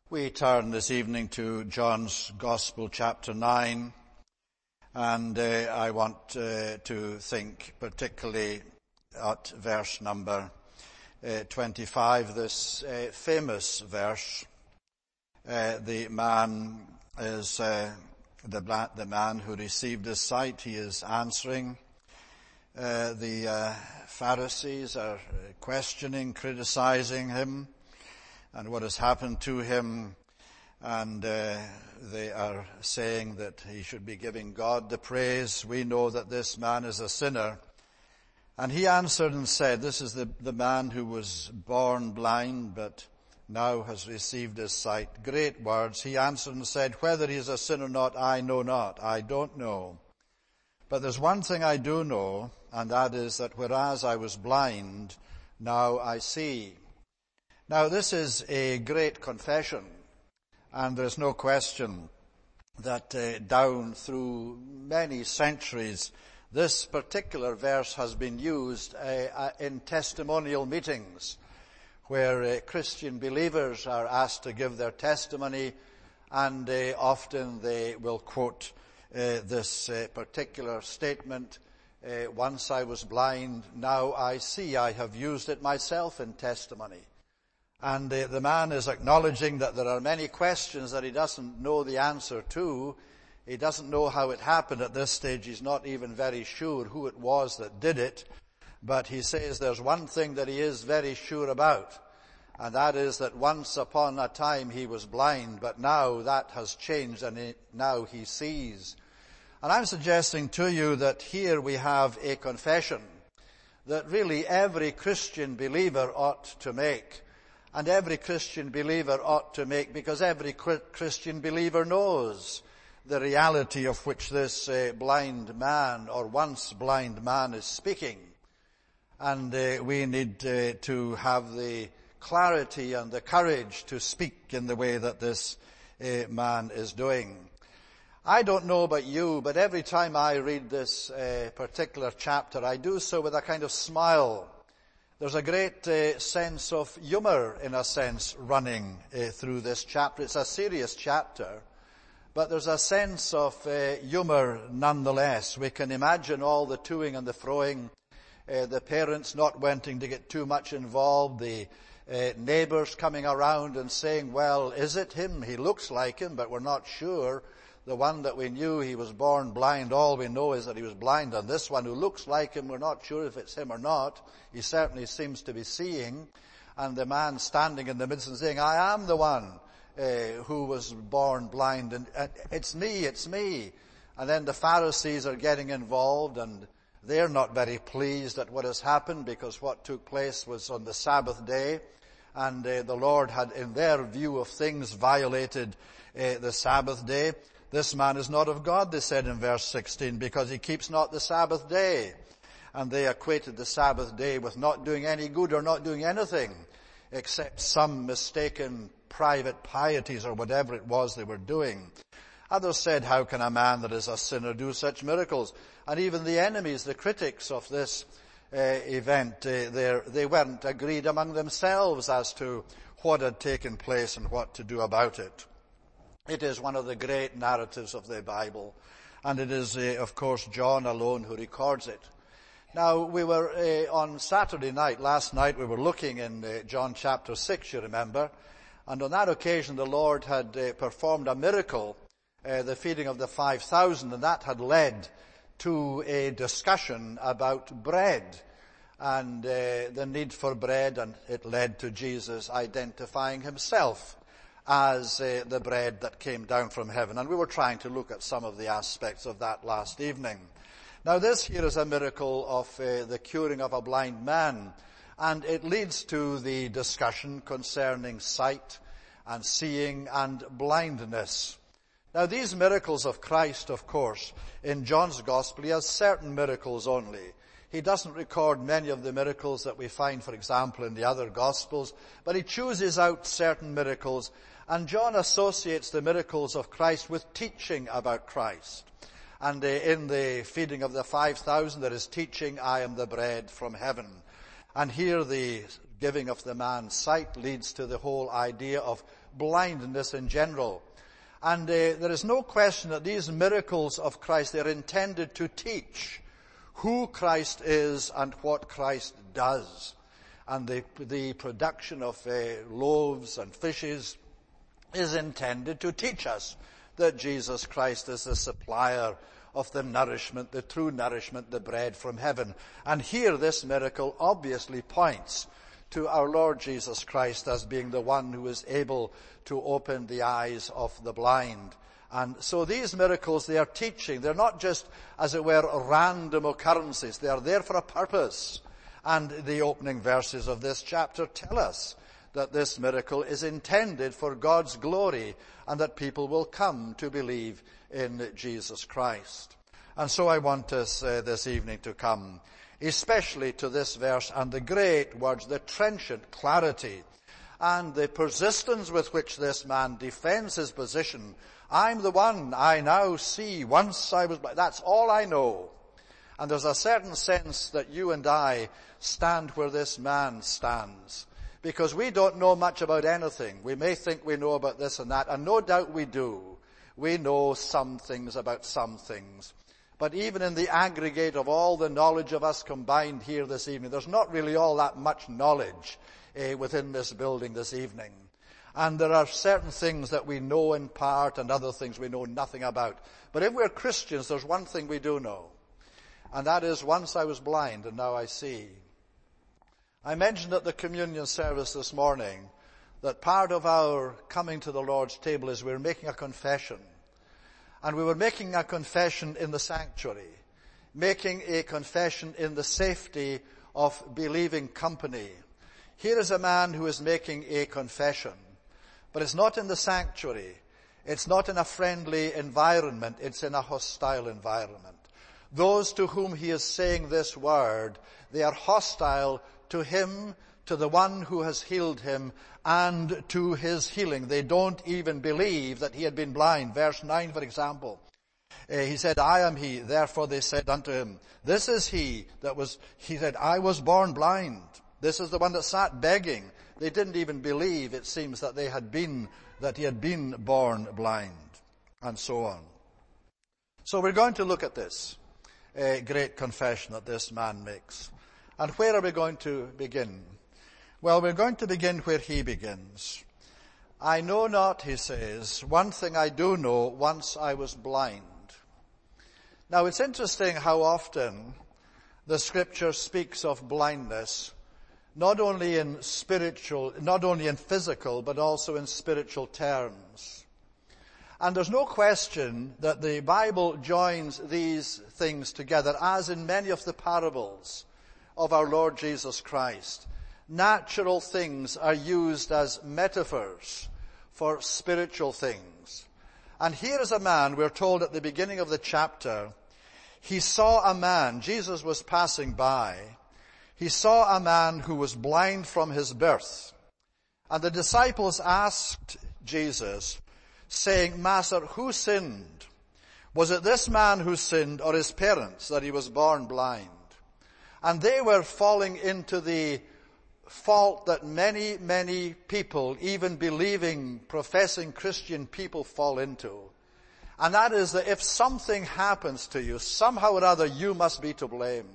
We turn this evening to John's Gospel, chapter 9, and I want to think particularly at verse number 25, this famous verse. The man is the man who received his sight. He is answering. The Pharisees are questioning, criticizing him, and what has happened to him, and they are saying that he should be giving God the praise. We know that this man is a sinner. And he answered and said, this is the man who was born blind, but now has received his sight. Great words. He answered and said, whether he is a sinner or not, I know not. I don't know. But there's one thing I do know, and that is that whereas I was blind, now I see. Now, this is a great confession, and there's no question that down through many centuries, this particular verse has been used in testimonial meetings where Christian believers are asked to give their testimony, and often they will quote this particular statement, once I was blind, now I see. I have used it myself in testimony. And the man is acknowledging that there are many questions that he doesn't know the answer to. He doesn't know how it happened at this stage. He's not even very sure who it was that did it. But he says there's one thing that he is very sure about, and that is that once upon a time he was blind, but now that has changed, and now he sees. And I'm suggesting to you that here we have a confession that really every Christian believer ought to make. And every Christian believer ought to make, because every Christian believer knows the reality of which this blind man, or once blind man, is speaking. And we need to have the clarity and the courage to speak in the way that this man is doing. I don't know about you, but every time I read this particular chapter, I do so with a kind of smile. There's a great sense of humor, in a sense, running through this chapter. It's a serious chapter, but there's a sense of humor nonetheless. We can imagine all the toing and the froing, the parents not wanting to get too much involved, the neighbors coming around and saying, well, is it him? He looks like him, but we're not sure. The one that we knew, he was born blind. All we know is that he was blind. And this one who looks like him, we're not sure if it's him or not. He certainly seems to be seeing. And the man standing in the midst and saying, I am the one who was born blind. And it's me. And then the Pharisees are getting involved, and they're not very pleased at what has happened, because what took place was on the Sabbath day. And the Lord had, in their view of things, violated the Sabbath day. This man is not of God, they said in verse 16, because he keeps not the Sabbath day. And they equated the Sabbath day with not doing any good or not doing anything except some mistaken private pieties or whatever it was they were doing. Others said, how can a man that is a sinner do such miracles? And even the enemies, the critics of this event, they weren't agreed among themselves as to what had taken place and what to do about it. It is one of the great narratives of the Bible, and it is, of course, John alone who records it. Now, we were on Saturday night, last night, we were looking in John chapter 6, you remember, and on that occasion the Lord had performed a miracle, the feeding of the 5,000, and that had led to a discussion about bread and the need for bread, and it led to Jesus identifying himself as the bread that came down from heaven. And we were trying to look at some of the aspects of that last evening. Now, this here is a miracle of the curing of a blind man, and it leads to the discussion concerning sight and seeing and blindness. Now, these miracles of Christ, of course, in John's Gospel, he has certain miracles only. He doesn't record many of the miracles that we find, for example, in the other Gospels, but he chooses out certain miracles. And John associates the miracles of Christ with teaching about Christ. And in the feeding of the 5,000, there is teaching, I am the bread from heaven. And here the giving of the man's sight leads to the whole idea of blindness in general. And there is no question that these miracles of Christ, they're intended to teach who Christ is and what Christ does. And the production of loaves and fishes is intended to teach us that Jesus Christ is the supplier of the nourishment, the true nourishment, the bread from heaven. And here this miracle obviously points to our Lord Jesus Christ as being the one who is able to open the eyes of the blind. And so these miracles, they are teaching. They're not just, as it were, random occurrences. They are there for a purpose. And the opening verses of this chapter tell us that this miracle is intended for God's glory and that people will come to believe in Jesus Christ. And so I want us this evening to come especially to this verse and the great words, the trenchant clarity and the persistence with which this man defends his position. I'm the one, I now see, once I was blind. That's all I know. And there's a certain sense that you and I stand where this man stands, because we don't know much about anything. We may think we know about this and that, and no doubt we do. We know some things about some things. But even in the aggregate of all the knowledge of us combined here this evening, there's not really all that much knowledge within this building this evening. And there are certain things that we know in part and other things we know nothing about. But if we're Christians, there's one thing we do know. And that is, once I was blind and now I see. I mentioned at the communion service this morning that part of our coming to the Lord's table is we're making a confession. And we were making a confession in the sanctuary, making a confession in the safety of believing company. Here is a man who is making a confession, but it's not in the sanctuary. It's not in a friendly environment. It's in a hostile environment. Those to whom he is saying this word, they are hostile to him, to the one who has healed him, and to his healing. They don't even believe that he had been blind. Verse 9, for example. He said, I am he. Therefore they said unto him, this is he that was, he said, I was born blind. This is the one that sat begging. They didn't even believe, it seems, that he had been born blind, and so on. So we're going to look at this great confession that this man makes. And where are we going to begin? Well, we're going to begin where he begins. I know not, he says, one thing I do know, once I was blind. Now it's interesting how often the scripture speaks of blindness, not only in physical, but also in spiritual terms. And there's no question that the Bible joins these things together, as in many of the parables of our Lord Jesus Christ. Natural things are used as metaphors for spiritual things. And here is a man, we're told at the beginning of the chapter, he saw a man, Jesus was passing by, he saw a man who was blind from his birth. And the disciples asked Jesus, saying, Master, who sinned? Was it this man who sinned or his parents that he was born blind? And they were falling into the fault that many, many people, even believing, professing Christian people, fall into. And that is that if something happens to you, somehow or other you must be to blame.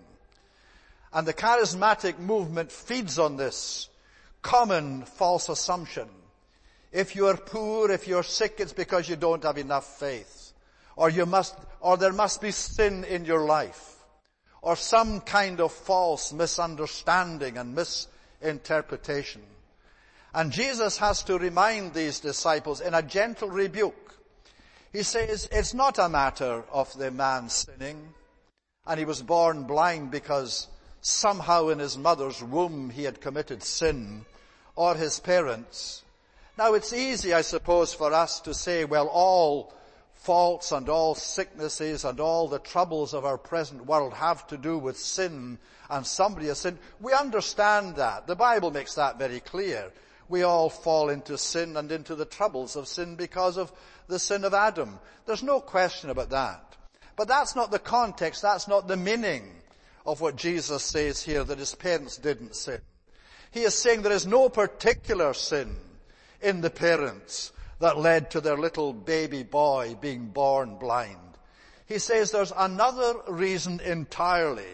And the charismatic movement feeds on this common false assumption. If you are poor, if you're sick, it's because you don't have enough faith. Or there must be sin in your life. Or some kind of false misunderstanding and misinterpretation. And Jesus has to remind these disciples in a gentle rebuke. He says, it's not a matter of the man sinning, and he was born blind because somehow in his mother's womb he had committed sin, or his parents. Now it's easy, I suppose, for us to say, well, all faults and all sicknesses and all the troubles of our present world have to do with sin, and somebody has sinned. We understand that. The Bible makes that very clear. We all fall into sin and into the troubles of sin because of the sin of Adam. There's no question about that. But that's not the context, that's not the meaning of what Jesus says here, that his parents didn't sin. He is saying there is no particular sin in the parents that led to their little baby boy being born blind. He says there's another reason entirely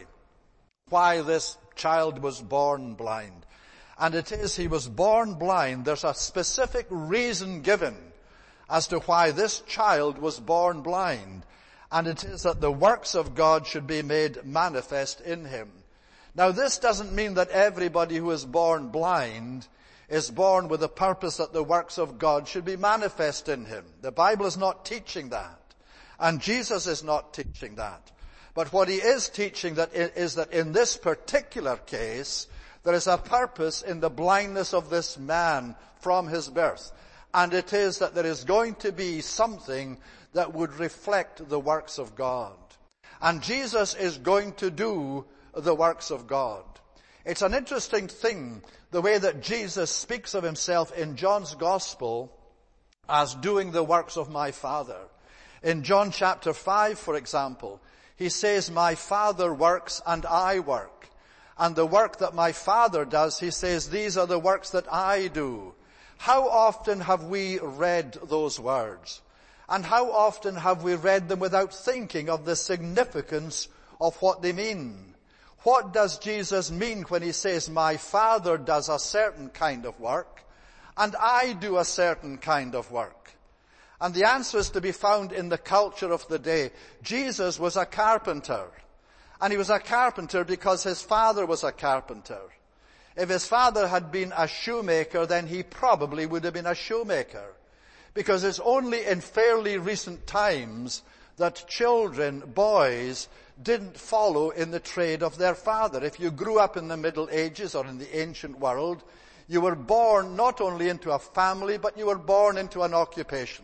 why this child was born blind. And it is he was born blind. There's a specific reason given as to why this child was born blind. And it is that the works of God should be made manifest in him. Now this doesn't mean that everybody who is born blind is born with the purpose that the works of God should be manifest in him. The Bible is not teaching that. And Jesus is not teaching that. But what he is teaching is that in this particular case, there is a purpose in the blindness of this man from his birth. And it is that there is going to be something that would reflect the works of God. And Jesus is going to do the works of God. It's an interesting thing, the way that Jesus speaks of himself in John's Gospel as doing the works of my Father. In John chapter 5, for example, he says, my Father works and I work. And the work that my Father does, he says, these are the works that I do. How often have we read those words? And how often have we read them without thinking of the significance of what they mean? What does Jesus mean when he says, my Father does a certain kind of work, and I do a certain kind of work? And the answer is to be found in the culture of the day. Jesus was a carpenter. And he was a carpenter because his father was a carpenter. If his father had been a shoemaker, then he probably would have been a shoemaker. Because it's only in fairly recent times that children, boys, didn't follow in the trade of their father. If you grew up in the Middle Ages or in the ancient world, you were born not only into a family, but you were born into an occupation.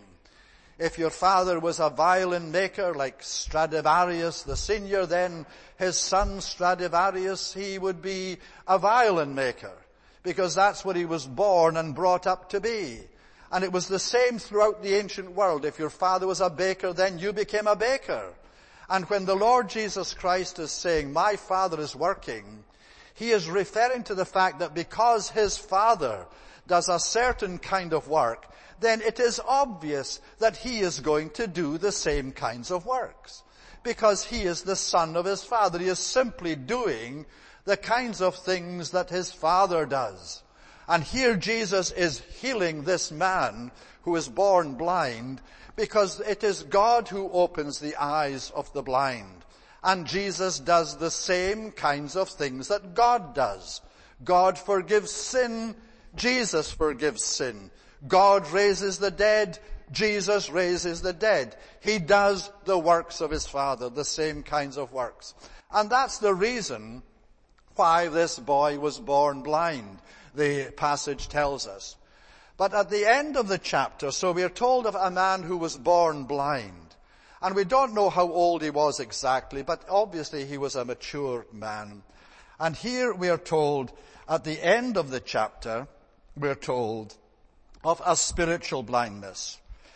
If your father was a violin maker like Stradivarius the senior, then his son Stradivarius, he would be a violin maker, because that's what he was born and brought up to be. And it was the same throughout the ancient world. If your father was a baker, then you became a baker. And when the Lord Jesus Christ is saying, my Father is working, he is referring to the fact that because his Father does a certain kind of work, then it is obvious that he is going to do the same kinds of works. Because he is the son of his Father. He is simply doing the kinds of things that his Father does. And here Jesus is healing this man who is born blind, because it is God who opens the eyes of the blind. And Jesus does the same kinds of things that God does. God forgives sin. Jesus forgives sin. God raises the dead. Jesus raises the dead. He does the works of his Father, the same kinds of works. And that's the reason why this boy was born blind, the passage tells us. But at the end of the chapter, so we are told of a man who was born blind. And we don't know how old he was exactly, but obviously he was a mature man. And here we are told, at the end of the chapter, we're told of a spiritual blindness.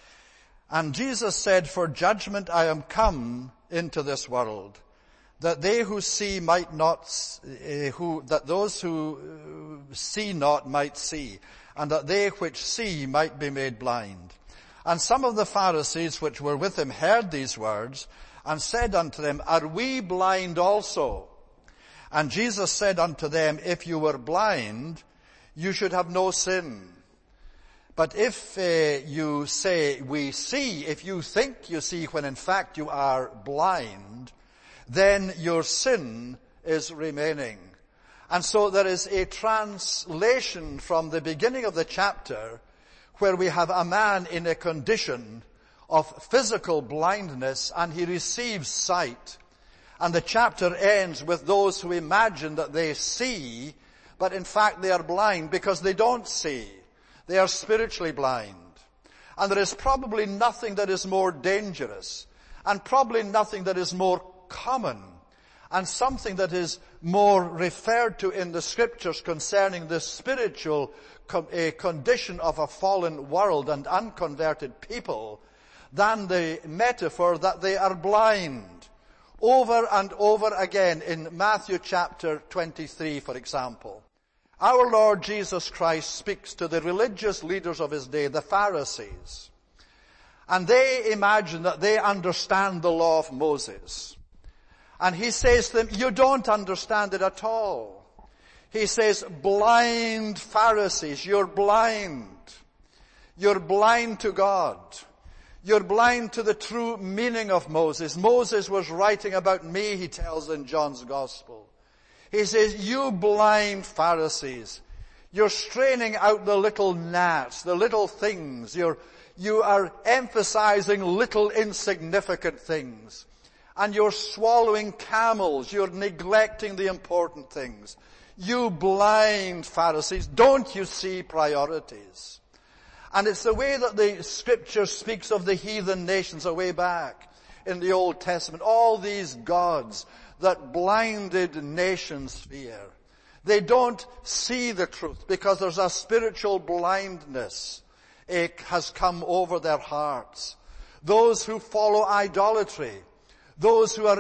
And Jesus said, for judgment I am come into this world, that they who see might not, that those who see not might see, and that they which see might be made blind. And some of the Pharisees which were with him heard these words, and said unto them, are we blind also? And Jesus said unto them, if you were blind, you should have no sin. But if you say, we see, if you think you see when in fact you are blind, then your sin is remaining. And so there is a translation from the beginning of the chapter where we have a man in a condition of physical blindness and he receives sight. And the chapter ends with those who imagine that they see, but in fact they are blind because they don't see. They are spiritually blind. And there is probably nothing that is more dangerous, and probably nothing that is more common, and something that is more referred to in the scriptures concerning the spiritual condition of a fallen world and unconverted people than the metaphor that they are blind. Over and over again in Matthew chapter 23, for example. Our Lord Jesus Christ speaks to the religious leaders of his day, the Pharisees. And they imagine that they understand the law of Moses. And he says to them, you don't understand it at all. He says, blind Pharisees, you're blind. You're blind to God. You're blind to the true meaning of Moses. Moses was writing about me, he tells in John's Gospel. He says, you blind Pharisees, you're straining out the little gnats, the little things. You are emphasizing little insignificant things. And you're swallowing camels. You're neglecting the important things. You blind Pharisees, don't you see priorities? And it's the way that the scripture speaks of the heathen nations away back in the Old Testament. All these gods that blinded nations fear. They don't see the truth because there's a spiritual blindness. It has come over their hearts. Those who follow idolatry, those who are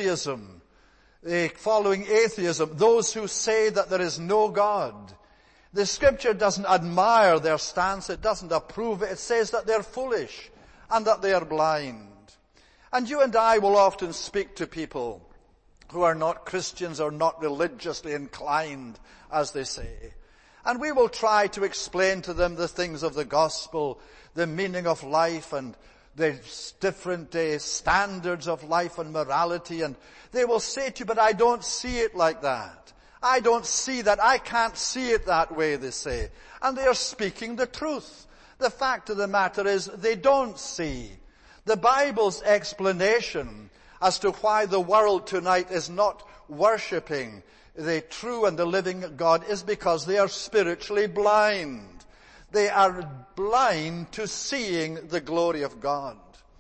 following atheism, those who say that there is no God. The scripture doesn't admire their stance, it doesn't approve it, it says that they're foolish and that they are blind. And you and I will often speak to people who are not Christians or not religiously inclined, as they say. And we will try to explain to them the things of the gospel, the meaning of life and the different standards of life and morality. And they will say to you, but I don't see it like that. I don't see that. I can't see it that way, they say. And they are speaking the truth. The fact of the matter is they don't see. The Bible's explanation as to why the world tonight is not worshipping the true and the living God is because they are spiritually blind. They are blind to seeing the glory of God.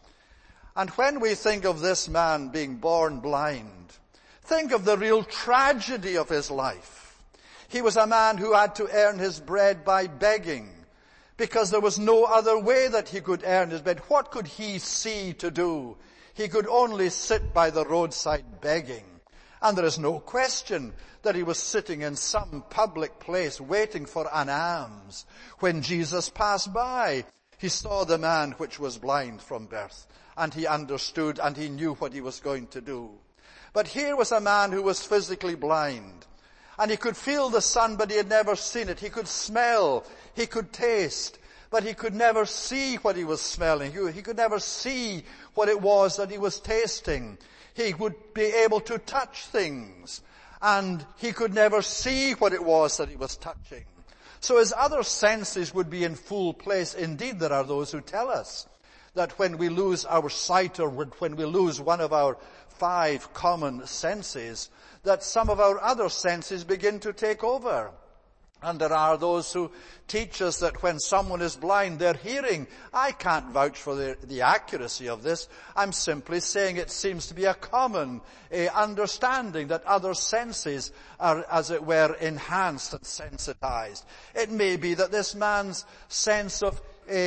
And when we think of this man being born blind, think of the real tragedy of his life. He was a man who had to earn his bread by begging because there was no other way that he could earn his bread. What could he see to do? He could only sit by the roadside begging. And there is no question that he was sitting in some public place waiting for an alms. When Jesus passed by, he saw the man which was blind from birth, and he understood and he knew what he was going to do. But here was a man who was physically blind, and he could feel the sun, but he had never seen it. He could smell, he could taste, but he could never see what he was smelling. He could never see what it was that he was tasting. He would be able to touch things, and he could never see what it was that he was touching. So his other senses would be in full place. Indeed, there are those who tell us that when we lose our sight or when we lose one of our 5 common senses, that some of our other senses begin to take over. And there are those who teach us that when someone is blind, they're hearing. I can't vouch for the accuracy of this. I'm simply saying it seems to be a common understanding that other senses are, as it were, enhanced and sensitized. It may be that this man's sense of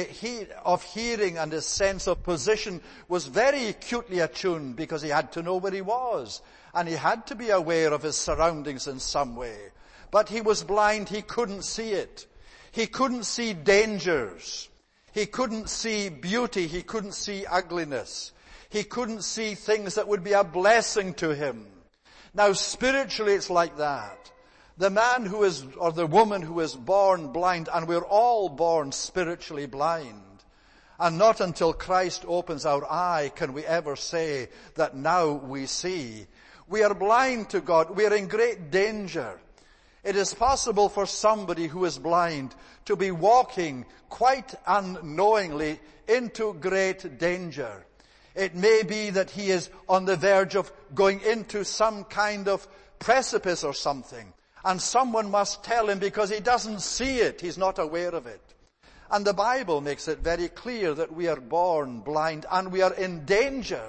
hearing and his sense of position was very acutely attuned because he had to know where he was. And he had to be aware of his surroundings in some way. But he was blind, he couldn't see it. He couldn't see dangers. He couldn't see beauty, he couldn't see ugliness. He couldn't see things that would be a blessing to him. Now spiritually it's like that. The man who is, or the woman who is born blind, and we're all born spiritually blind. And not until Christ opens our eye can we ever say that now we see. We are blind to God. We are in great danger. It is possible for somebody who is blind to be walking quite unknowingly into great danger. It may be that he is on the verge of going into some kind of precipice or something. And someone must tell him because he doesn't see it. He's not aware of it. And the Bible makes it very clear that we are born blind and we are in danger.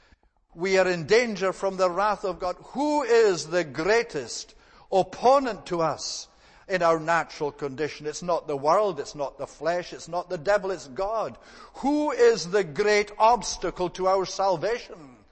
We are in danger from the wrath of God. Who is the greatest opponent to us in our natural condition? It's not the world, it's not the flesh, it's not the devil, it's God. Who is the great obstacle to our salvation?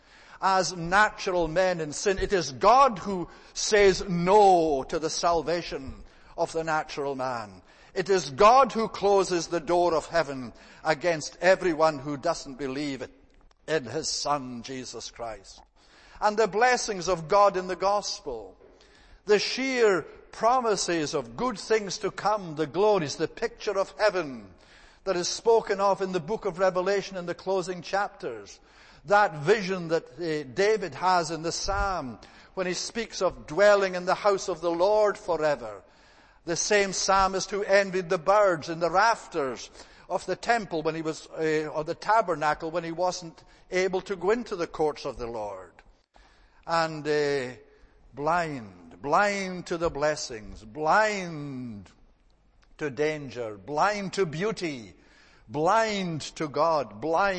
As natural men in sin, it is God who says no to the salvation of the natural man. It is God who closes the door of heaven against everyone who doesn't believe in his Son, Jesus Christ. And the blessings of God in the gospel, the sheer promises of good things to come, the glories, the picture of heaven that is spoken of in the book of Revelation in the closing chapters, that vision that David has in the Psalm when he speaks of dwelling in the house of the Lord forever. The same psalmist who envied the birds in the rafters of the temple when he was, or the tabernacle when he wasn't able to go into the courts of the Lord. And blind to the blessings, blind to danger, blind to beauty, blind to God,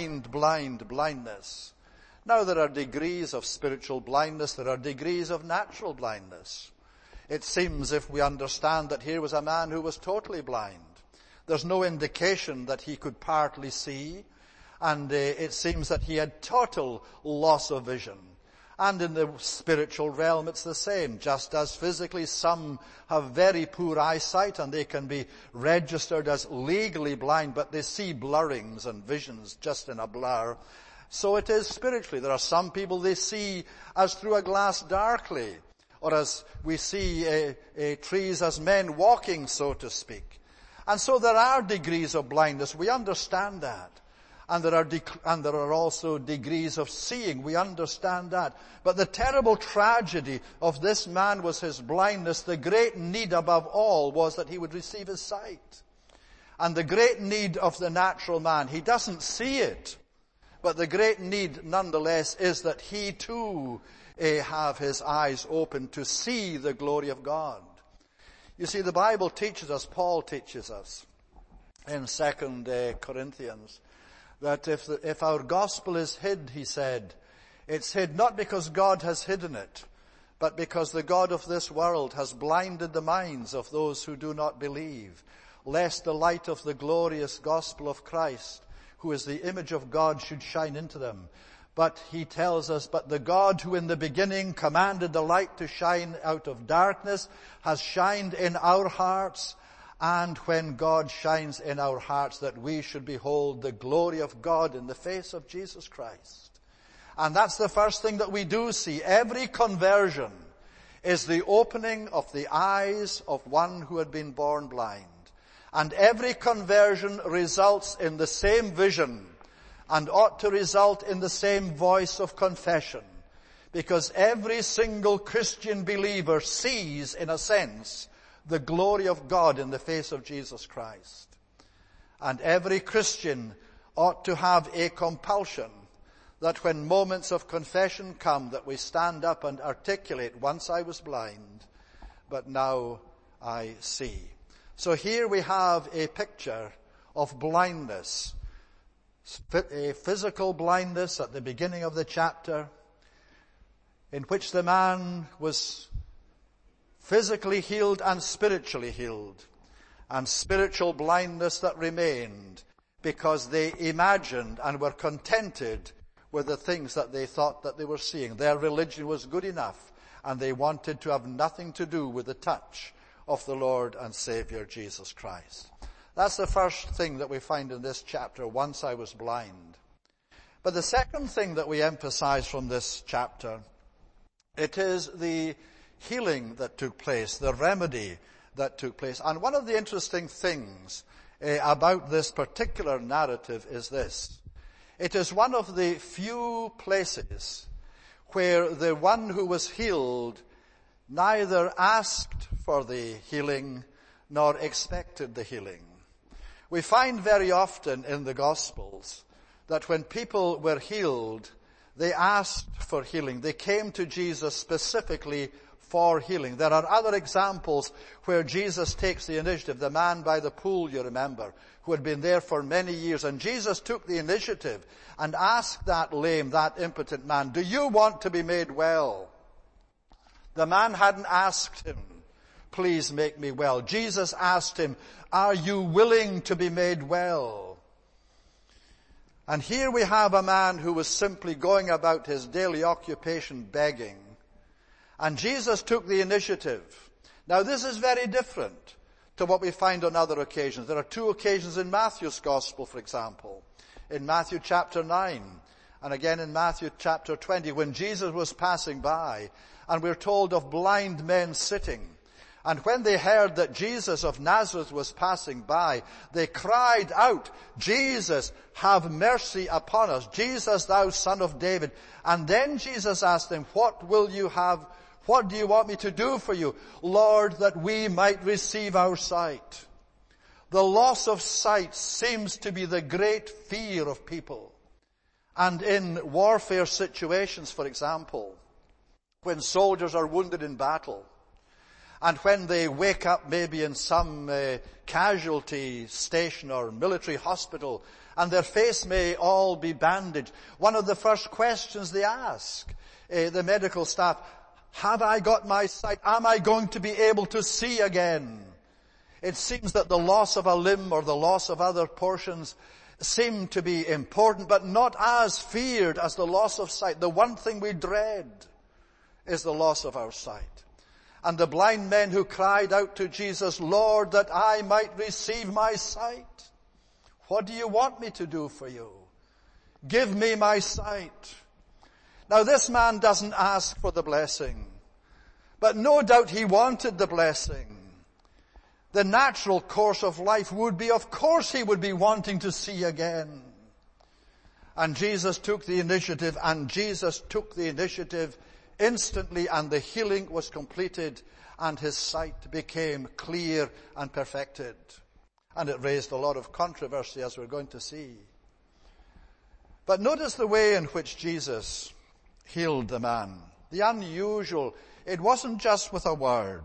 blindness. Now there are degrees of spiritual blindness, there are degrees of natural blindness. It seems, if we understand that here was a man who was totally blind, there's no indication that he could partly see, and it seems that he had total loss of vision. And in the spiritual realm it's the same. Just as physically some have very poor eyesight and they can be registered as legally blind, but they see blurrings and visions just in a blur. So it is spiritually. There are some people they see as through a glass darkly, or as we see trees as men walking, so to speak. And so there are degrees of blindness. We understand that. And there are also degrees of seeing. We understand that. But the terrible tragedy of this man was his blindness. The great need above all was that he would receive his sight. And the great need of the natural man, he doesn't see it. But the great need nonetheless is that he too have his eyes open to see the glory of God. You see, the Bible teaches us, Paul teaches us in 2 Corinthians, that if our gospel is hid, he said, it's hid not because God has hidden it, but because the God of this world has blinded the minds of those who do not believe, lest the light of the glorious gospel of Christ, who is the image of God, should shine into them. But he tells us, but the God who in the beginning commanded the light to shine out of darkness has shined in our hearts. And when God shines in our hearts, that we should behold the glory of God in the face of Jesus Christ. And that's the first thing that we do see. Every conversion is the opening of the eyes of one who had been born blind. And every conversion results in the same vision and ought to result in the same voice of confession. Because every single Christian believer sees, in a sense, the glory of God in the face of Jesus Christ. And every Christian ought to have a compulsion that when moments of confession come, that we stand up and articulate, once I was blind, but now I see. So here we have a picture of blindness, a physical blindness at the beginning of the chapter, in which the man was physically healed and spiritually healed, and spiritual blindness that remained because they imagined and were contented with the things that they thought that they were seeing. Their religion was good enough, and they wanted to have nothing to do with the touch of the Lord and Savior Jesus Christ. That's the first thing that we find in this chapter, once I was blind. But the second thing that we emphasize from this chapter, it is the healing that took place, the remedy that took place. And one of the interesting things about this particular narrative is this. It is one of the few places where the one who was healed neither asked for the healing nor expected the healing. We find very often in the Gospels that when people were healed, they asked for healing. They came to Jesus specifically for healing. There are other examples where Jesus takes the initiative. The man by the pool, you remember, who had been there for many years. And Jesus took the initiative and asked that lame, that impotent man, do you want to be made well? The man hadn't asked him, please make me well. Jesus asked him, are you willing to be made well? And here we have a man who was simply going about his daily occupation begging. And Jesus took the initiative Now this is very different to what we find on other occasions. There are two occasions in Matthew's Gospel, for example. In Matthew chapter 9, and again in Matthew chapter 20, when Jesus was passing by, and we're told of blind men sitting. And when they heard that Jesus of Nazareth was passing by, they cried out, "Jesus, have mercy upon us. Jesus, thou Son of David." And then Jesus asked them, "What will you have? What do you want me to do for you?" "Lord, that we might receive our sight." The loss of sight seems to be the great fear of people. And in warfare situations, for example, when soldiers are wounded in battle, and when they wake up maybe in some casualty station or military hospital, and their face may all be bandaged, one of the first questions they ask the medical staff, "Have I got my sight? Am I going to be able to see again?" It seems that the loss of a limb or the loss of other portions seem to be important, but not as feared as the loss of sight. The one thing we dread is the loss of our sight. And the blind men who cried out to Jesus, "Lord, that I might receive my sight. What do you want me to do for you? Give me my sight." Now this man doesn't ask for the blessing, but no doubt he wanted the blessing. The natural course of life would be, of course he would be wanting to see again. And Jesus took the initiative, instantly, and the healing was completed, and his sight became clear and perfected. And it raised a lot of controversy, as we're going to see. But notice the way in which Jesus healed the man. The unusual, it wasn't just with a word.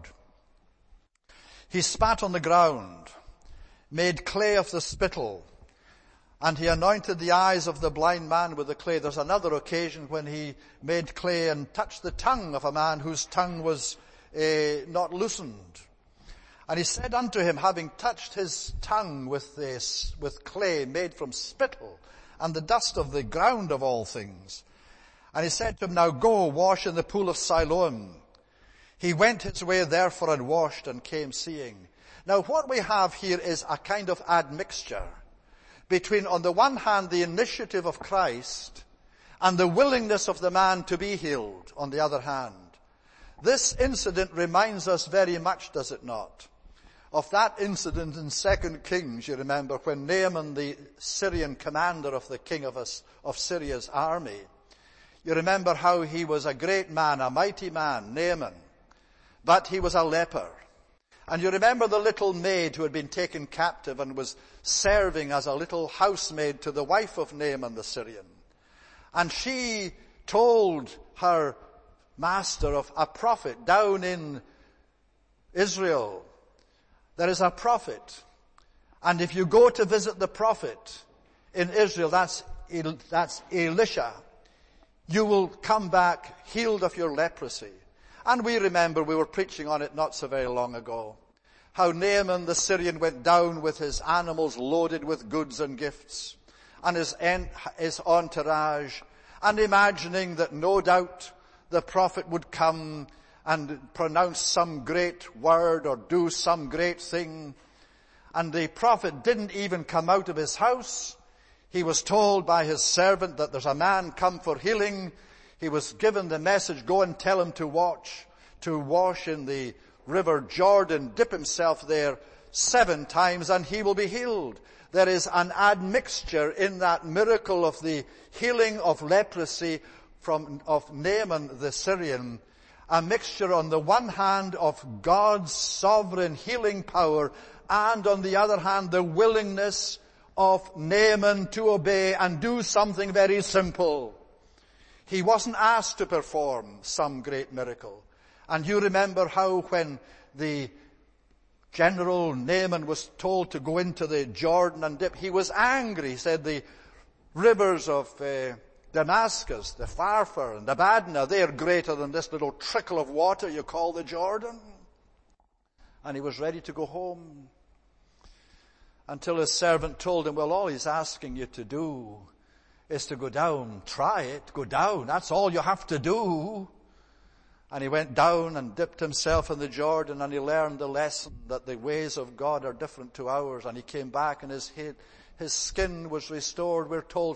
He spat on the ground, made clay of the spittle, and he anointed the eyes of the blind man with the clay. There's another occasion when he made clay and touched the tongue of a man whose tongue was not loosened. And he said unto him, having touched his tongue with clay made from spittle and the dust of the ground of all things, and he said to him, "Now go, wash in the pool of Siloam." He went his way therefore and washed and came seeing. Now what we have here is a kind of admixture between, on the one hand, the initiative of Christ and the willingness of the man to be healed, on the other hand. This incident reminds us very much, does it not, of that incident in 2 Kings, you remember, when Naaman, the Syrian commander of the king of Syria's army, you remember how he was a great man, a mighty man, Naaman, but he was a leper. And you remember the little maid who had been taken captive and was serving as a little housemaid to the wife of Naaman the Syrian. And she told her master of a prophet down in Israel. There is a prophet. And if you go to visit the prophet in Israel, that's Elisha, you will come back healed of your leprosy. And we remember, we were preaching on it not so very long ago, how Naaman the Syrian went down with his animals loaded with goods and gifts, and his entourage, and imagining that no doubt the prophet would come and pronounce some great word or do some great thing. And the prophet didn't even come out of his house. He was told by his servant that there's a man come for healing. He was given the message, go and tell him to wash in the river Jordan, dip himself there 7 times, and he will be healed. There is an admixture in that miracle of the healing of leprosy of Naaman the Syrian, a mixture on the one hand of God's sovereign healing power, and on the other hand the willingness of Naaman to obey and do something very simple. He wasn't asked to perform some great miracle. And you remember how when the General Naaman was told to go into the Jordan and dip, he was angry. He said the rivers of Damascus, the Pharpar and the Abana, they're greater than this little trickle of water you call the Jordan. And he was ready to go home until his servant told him, well, all he's asking you to do is to go down, try it, go down. That's all you have to do. And he went down and dipped himself in the Jordan, and he learned the lesson that the ways of God are different to ours. And he came back and his skin was restored, we're told,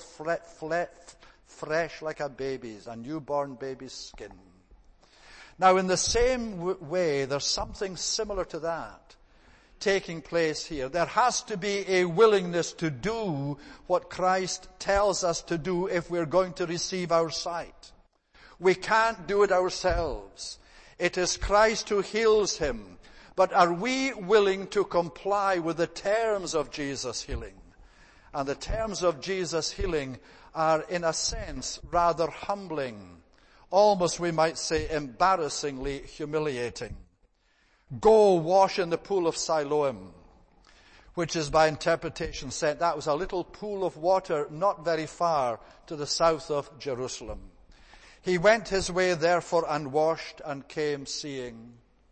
fresh like a baby's, a newborn baby's skin. Now in the same way, there's something similar to that taking place here. There has to be a willingness to do what Christ tells us to do if we're going to receive our sight. We can't do it ourselves. It is Christ who heals him. But are we willing to comply with the terms of Jesus' healing? And the terms of Jesus' healing are, in a sense, rather humbling. Almost, we might say, embarrassingly humiliating. Go wash in the pool of Siloam, which is by interpretation said that was a little pool of water not very far to the south of Jerusalem. He went his way therefore and washed and came seeing.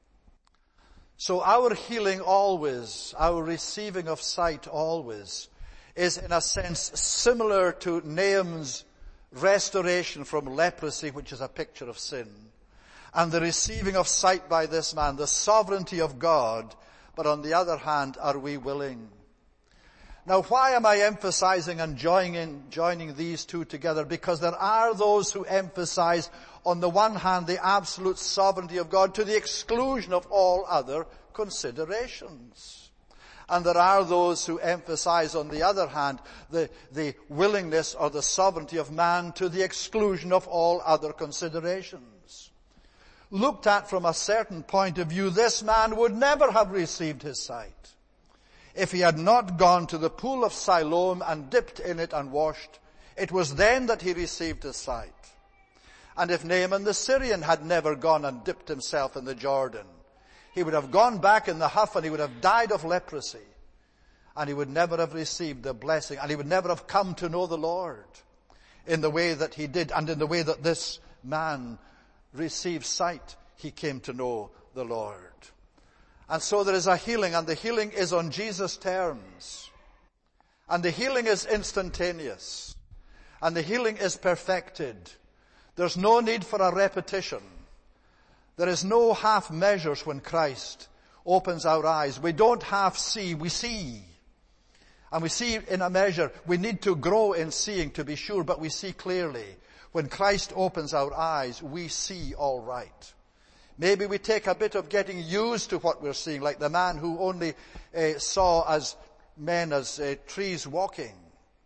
So our healing always, our receiving of sight always, is in a sense similar to Naaman's restoration from leprosy, which is a picture of sin. And the receiving of sight by this man, the sovereignty of God, but on the other hand, are we willing? Now, why am I emphasizing and joining these two together? Because there are those who emphasize, on the one hand, the absolute sovereignty of God to the exclusion of all other considerations. And there are those who emphasize, on the other hand, the willingness or the sovereignty of man to the exclusion of all other considerations. Looked at from a certain point of view, this man would never have received his sight if he had not gone to the pool of Siloam and dipped in it and washed. It was then that he received his sight. And if Naaman the Syrian had never gone and dipped himself in the Jordan, he would have gone back in the huff and he would have died of leprosy. And he would never have received the blessing, and he would never have come to know the Lord in the way that he did, and in the way that this man received sight, he came to know the Lord. And so there is a healing, and the healing is on Jesus' terms. And the healing is instantaneous. And the healing is perfected. There's no need for a repetition. There is no half measures when Christ opens our eyes. We don't half see, we see. And we see in a measure. We need to grow in seeing, to be sure, but we see clearly. When Christ opens our eyes, we see all right. Maybe we take a bit of getting used to what we're seeing, like the man who only saw as men as trees walking,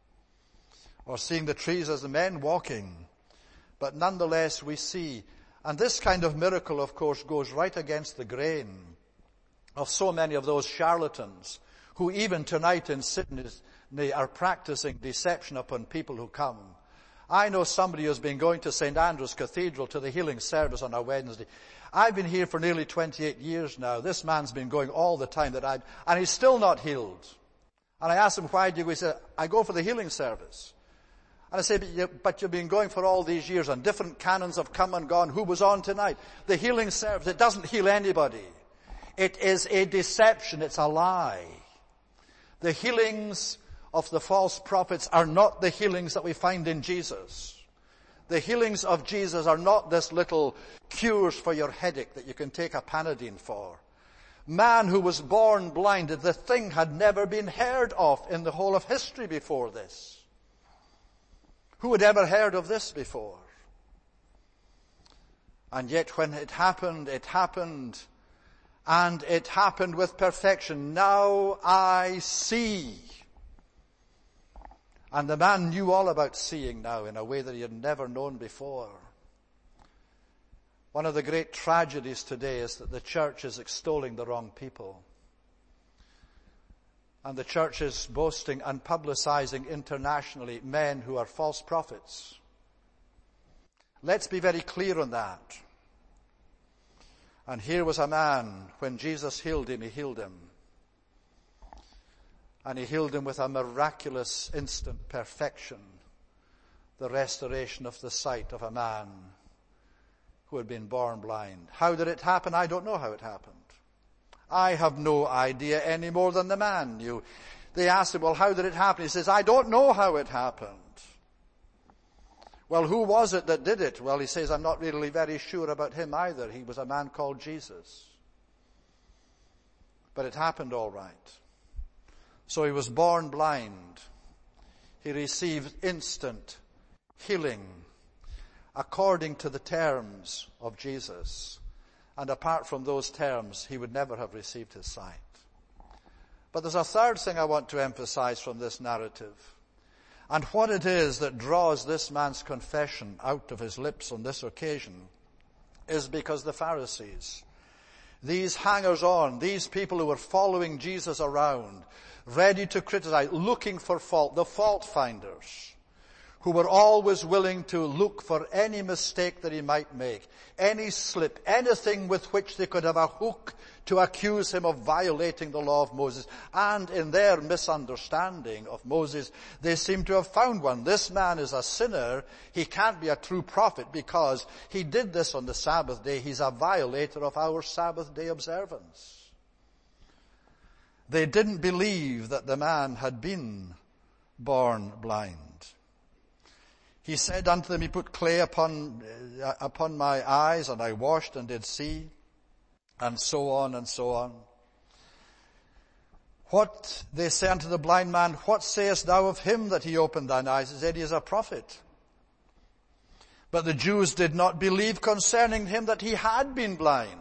or seeing the trees as the men walking. But nonetheless we see. And this kind of miracle, of course, goes right against the grain of so many of those charlatans who even tonight in Sydney are practicing deception upon people who come. I know somebody who's been going to St. Andrew's Cathedral to the healing service on a Wednesday. I've been here for nearly 28 years now. This man's been going all the time and he's still not healed. And I asked him, why do you go? He said, I go for the healing service. And I say, but you've been going for all these years and different canons have come and gone. Who was on tonight? The healing service, it doesn't heal anybody. It is a deception. It's a lie. The healings of the false prophets are not the healings that we find in Jesus. The healings of Jesus are not this little cures for your headache that you can take a Panadine for. Man who was born blind, the thing had never been heard of in the whole of history before this. Who had ever heard of this before? And yet when it happened, and it happened with perfection. Now I see. And the man knew all about seeing now in a way that he had never known before. One of the great tragedies today is that the church is extolling the wrong people. And the church is boasting and publicizing internationally men who are false prophets. Let's be very clear on that. And here was a man, when Jesus healed him, he healed him. And he healed him with a miraculous instant perfection, the restoration of the sight of a man who had been born blind. How did it happen? I don't know how it happened. I have no idea any more than the man knew. They asked him, well, how did it happen? He says, I don't know how it happened. Well, who was it that did it? Well, he says, I'm not really very sure about him either. He was a man called Jesus. But it happened all right. So he was born blind. He received instant healing according to the terms of Jesus. And apart from those terms, he would never have received his sight. But there's a third thing I want to emphasize from this narrative. And what it is that draws this man's confession out of his lips on this occasion is because the Pharisees, these hangers-on, these people who were following Jesus around, ready to criticize, looking for fault, the fault finders, who were always willing to look for any mistake that he might make, any slip, anything with which they could have a hook to accuse him of violating the law of Moses. And in their misunderstanding of Moses, they seem to have found one. This man is a sinner. He can't be a true prophet because he did this on the Sabbath day. He's a violator of our Sabbath day observance. They didn't believe that the man had been born blind. He said unto them, he put clay upon my eyes, and I washed and did see, and so on and so on. What they say unto the blind man, what sayest thou of him that he opened thine eyes? He said, he is a prophet. But the Jews did not believe concerning him that he had been blind.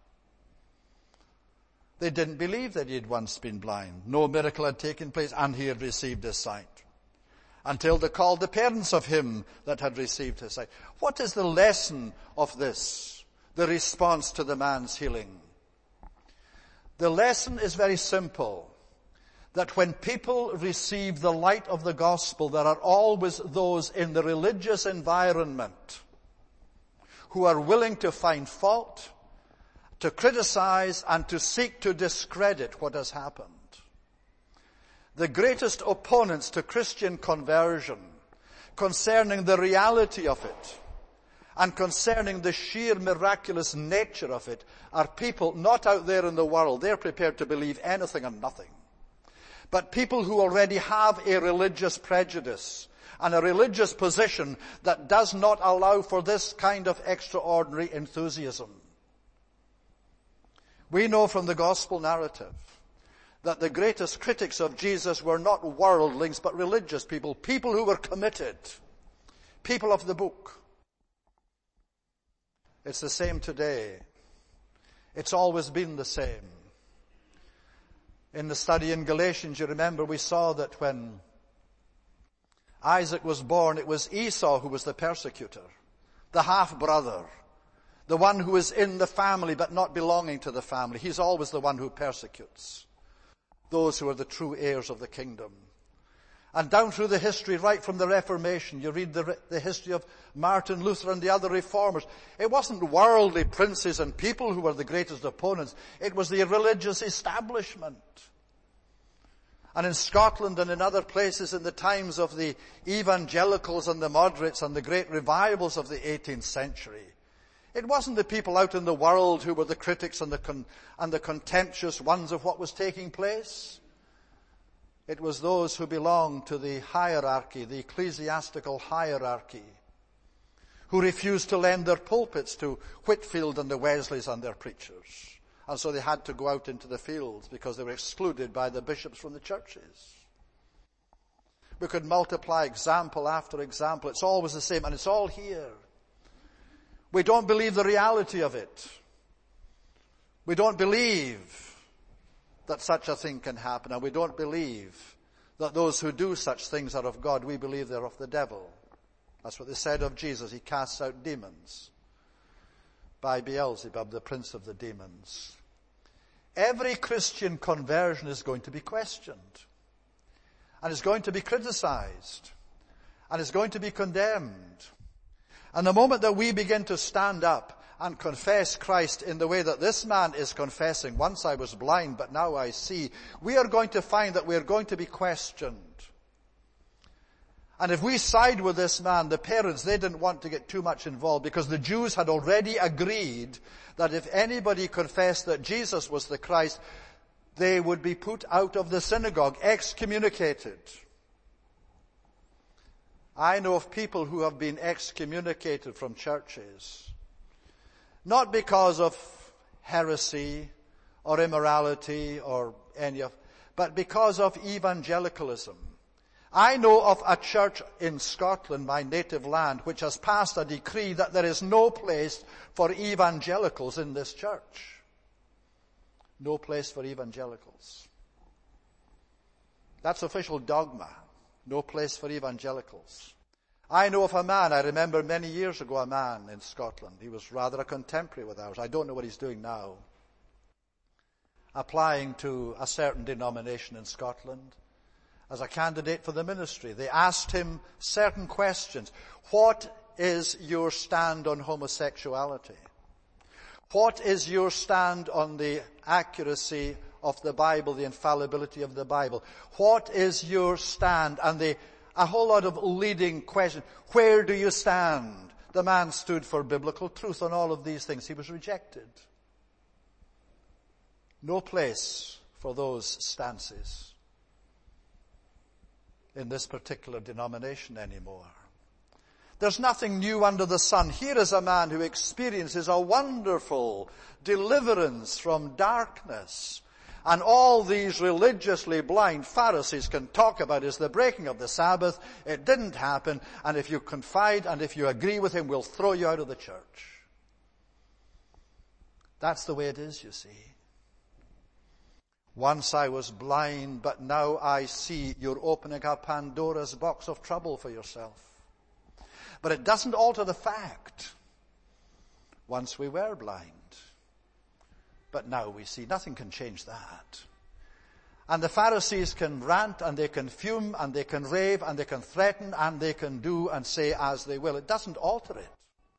They didn't believe that he had once been blind. No miracle had taken place, and he had received his sight. Until they called the parents of him that had received his sight. What is the lesson of this? The response to the man's healing. The lesson is very simple. That when people receive the light of the gospel, there are always those in the religious environment who are willing to find fault, to criticize, and to seek to discredit what has happened. The greatest opponents to Christian conversion, concerning the reality of it, and concerning the sheer miraculous nature of it, are people not out there in the world. They're prepared to believe anything and nothing. But people who already have a religious prejudice and a religious position that does not allow for this kind of extraordinary enthusiasm. We know from the gospel narrative that the greatest critics of Jesus were not worldlings, but religious people, people who were committed, people of the book. It's the same today. It's always been the same. In the study in Galatians, you remember we saw that when Isaac was born, it was Esau who was the persecutor, the half-brother, the one who is in the family but not belonging to the family. He's always the one who persecutes those who are the true heirs of the kingdom. And down through the history, right from the Reformation, you read the history of Martin Luther and the other reformers. It wasn't worldly princes and people who were the greatest opponents. It was the religious establishment. And in Scotland and in other places in the times of the evangelicals and the moderates and the great revivals of the 18th century, it wasn't the people out in the world who were the critics and the contemptuous ones of what was taking place. It was those who belonged to the hierarchy, the ecclesiastical hierarchy, who refused to lend their pulpits to Whitefield and the Wesleys and their preachers. And so they had to go out into the fields because they were excluded by the bishops from the churches. We could multiply example after example. It's always the same, and it's all here. We don't believe the reality of it. We don't believe that such a thing can happen, and we don't believe that those who do such things are of God. We believe they're of the devil. That's what they said of Jesus. He casts out demons by Beelzebub, the prince of the demons. Every Christian conversion is going to be questioned, and is going to be criticized, and is going to be condemned. And the moment that we begin to stand up and confess Christ in the way that this man is confessing, once I was blind, but now I see, we are going to find that we are going to be questioned. And if we side with this man, the parents, they didn't want to get too much involved because the Jews had already agreed that if anybody confessed that Jesus was the Christ, they would be put out of the synagogue, excommunicated. I know of people who have been excommunicated from churches, not because of heresy or immorality or but because of evangelicalism. I know of a church in Scotland, my native land, which has passed a decree that there is no place for evangelicals in this church. No place for evangelicals. That's official dogma. No place for evangelicals. I know of a man, I remember many years ago, a man in Scotland. He was rather a contemporary with ours. I don't know what he's doing now. Applying to a certain denomination in Scotland as a candidate for the ministry. They asked him certain questions. What is your stand on homosexuality? What is your stand on the accuracy of the Bible, the infallibility of the Bible? What is your stand? And a whole lot of leading questions. Where do you stand? The man stood for biblical truth on all of these things. He was rejected. No place for those stances in this particular denomination anymore. There's nothing new under the sun. Here is a man who experiences a wonderful deliverance from darkness. And all these religiously blind Pharisees can talk about is the breaking of the Sabbath. It didn't happen. And if you confide and if you agree with him, we'll throw you out of the church. That's the way it is, you see. Once I was blind, but now I see. You're opening up Pandora's box of trouble for yourself. But it doesn't alter the fact. Once we were blind, but now we see. Nothing can change that. And the Pharisees can rant and they can fume and they can rave and they can threaten and they can do and say as they will. It doesn't alter it.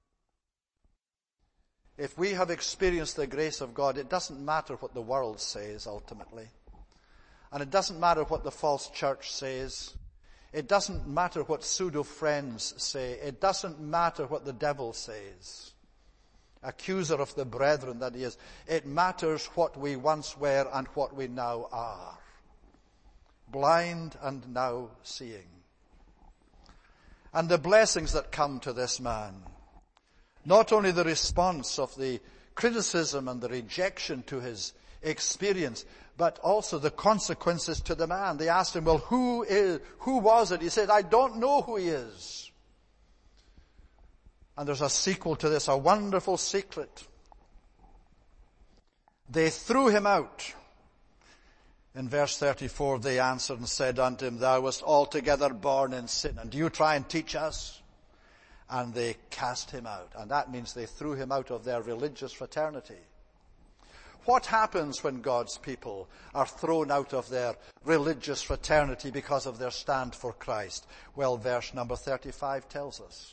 If we have experienced the grace of God, it doesn't matter what the world says ultimately. And it doesn't matter what the false church says. It doesn't matter what pseudo-friends say. It doesn't matter what the devil says. Accuser of the brethren that he is. It matters what we once were and what we now are. Blind and now seeing. And the blessings that come to this man. Not only the response of the criticism and the rejection to his experience, but also the consequences to the man. They asked him, well, who was it? He said, I don't know who he is. And there's a sequel to this, a wonderful secret. They threw him out. In verse 34, they answered and said unto him, thou wast altogether born in sin, and do you try and teach us? And they cast him out. And that means they threw him out of their religious fraternity. What happens when God's people are thrown out of their religious fraternity because of their stand for Christ? Well, verse number 35 tells us.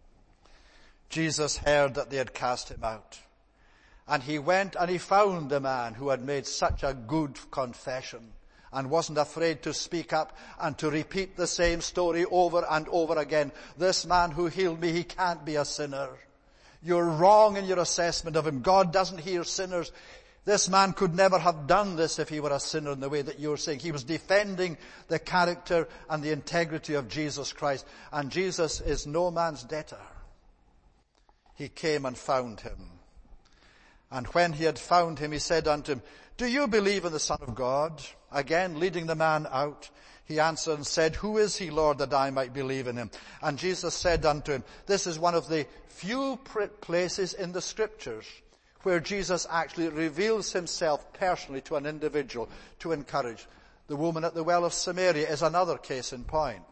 Jesus heard that they had cast him out. And he went and he found the man who had made such a good confession and wasn't afraid to speak up and to repeat the same story over and over again. This man who healed me, he can't be a sinner. You're wrong in your assessment of him. God doesn't hear sinners. This man could never have done this if he were a sinner in the way that you're saying. He was defending the character and the integrity of Jesus Christ. And Jesus is no man's debtor. He came and found him. And when he had found him, he said unto him, do you believe in the Son of God? Again, leading the man out, he answered and said, who is he, Lord, that I might believe in him? And Jesus said unto him, this is one of the few places in the Scriptures where Jesus actually reveals himself personally to an individual to encourage. The woman at the well of Samaria is another case in point.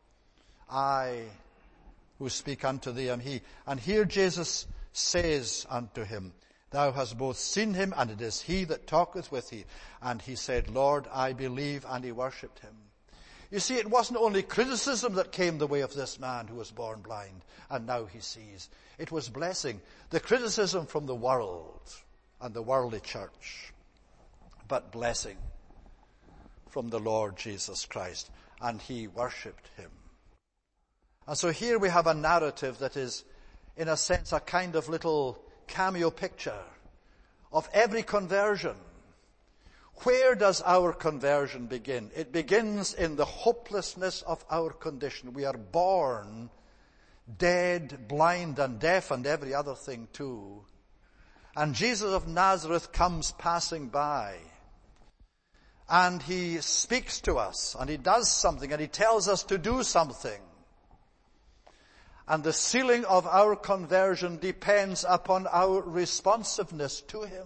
I who speak unto thee am he. And here Jesus says unto him, thou hast both seen him, and it is he that talketh with thee. And he said, Lord, I believe, and he worshipped him. You see, it wasn't only criticism that came the way of this man who was born blind, and now he sees. It was blessing. The criticism from the world and the worldly church, but blessing from the Lord Jesus Christ. And he worshipped him. And so here we have a narrative that is, in a sense, a kind of little cameo picture of every conversion, Where does our conversion begin? It begins in the hopelessness of our condition. We are born dead, blind, and deaf, and every other thing too. And Jesus of Nazareth comes passing by. And he speaks to us, and he does something, and he tells us to do something. And the sealing of our conversion depends upon our responsiveness to him.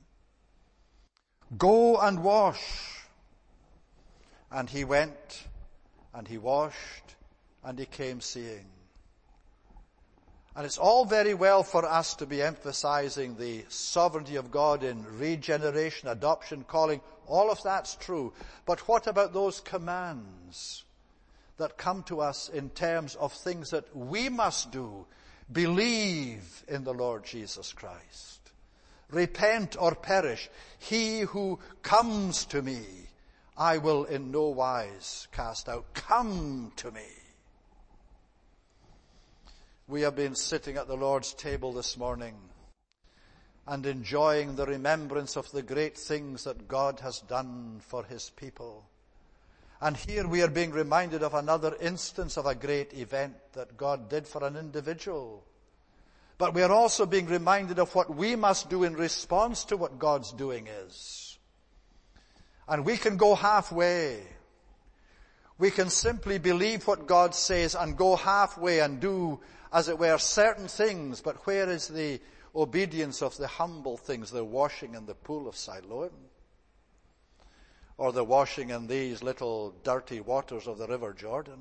Go and wash. And he went, and he washed, and he came seeing. And it's all very well for us to be emphasizing the sovereignty of God in regeneration, adoption, calling. All of that's true. But what about those commands that come to us in terms of things that we must do? Believe in the Lord Jesus Christ. Repent or perish. He who comes to me, I will in no wise cast out. Come to me. We have been sitting at the Lord's table this morning and enjoying the remembrance of the great things that God has done for his people. And here we are being reminded of another instance of a great event that God did for an individual. But we are also being reminded of what we must do in response to what God's doing is. And we can go halfway. We can simply believe what God says and go halfway and do, as it were, certain things. But where is the obedience of the humble things, the washing in the pool of Siloam? Or the washing in these little dirty waters of the River Jordan?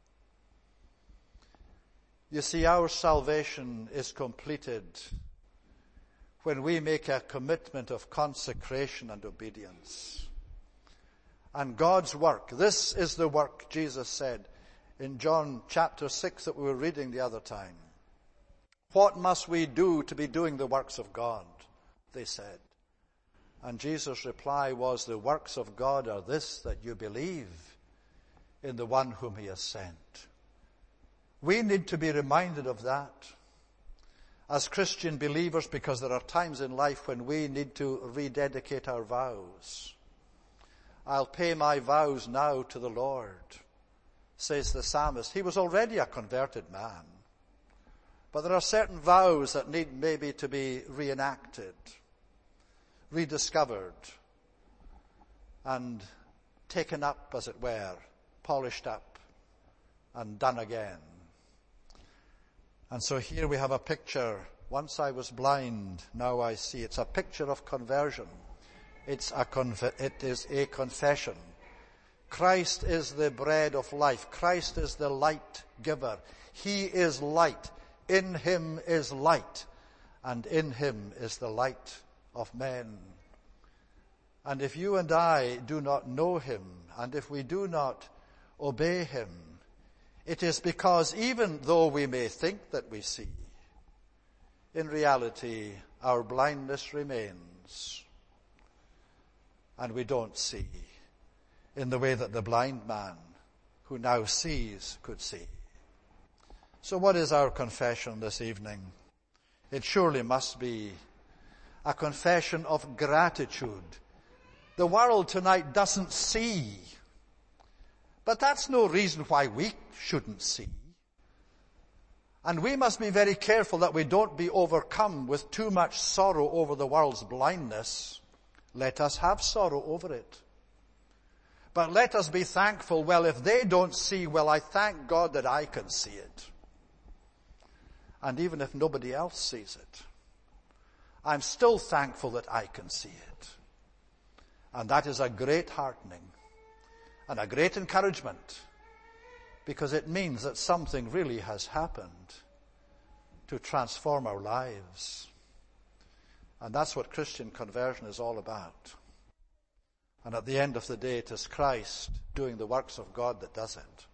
You see, our salvation is completed when we make a commitment of consecration and obedience. And God's work, this is the work, Jesus said in John chapter 6 that we were reading the other time. What must we do to be doing the works of God? They said. And Jesus' reply was, the works of God are this, that you believe in the one whom he has sent. We need to be reminded of that as Christian believers, because there are times in life when we need to rededicate our vows. I'll pay my vows now to the Lord, says the psalmist. He was already a converted man. But there are certain vows that need maybe to be reenacted, rediscovered, and taken up, as it were, polished up, and done again. And so here we have a picture. Once I was blind, now I see. It's a picture of conversion. It is a confession. Christ is the bread of life. Christ is the light giver. He is light. In him is light. And in him is the light of men. And if you and I do not know him, and if we do not obey him, it is because even though we may think that we see, in reality our blindness remains. And we don't see in the way that the blind man who now sees could see. So what is our confession this evening? It surely must be a confession of gratitude. The world tonight doesn't see. But that's no reason why we shouldn't see. And we must be very careful that we don't be overcome with too much sorrow over the world's blindness. Let us have sorrow over it. But let us be thankful, well, if they don't see, well, I thank God that I can see it. And even if nobody else sees it, I'm still thankful that I can see it. And that is a great heartening and a great encouragement, because it means that something really has happened to transform our lives. And that's what Christian conversion is all about. And at the end of the day, it is Christ doing the works of God that does it.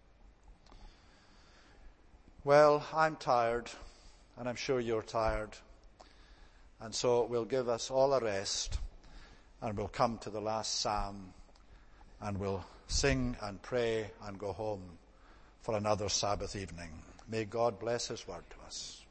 Well, I'm tired, and I'm sure you're tired. And so we'll give us all a rest, and we'll come to the last psalm, and we'll sing and pray and go home for another Sabbath evening. May God bless his word to us.